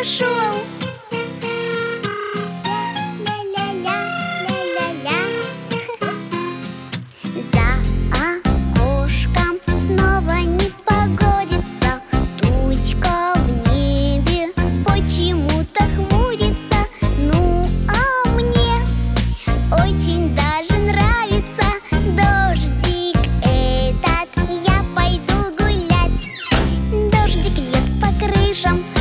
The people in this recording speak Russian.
пошел. За окошком снова не погодится, тучка в небе почему-то хмурится. Ну, а мне очень даже нравится дождик этот. Я пойду гулять. Дождик льет по крышам,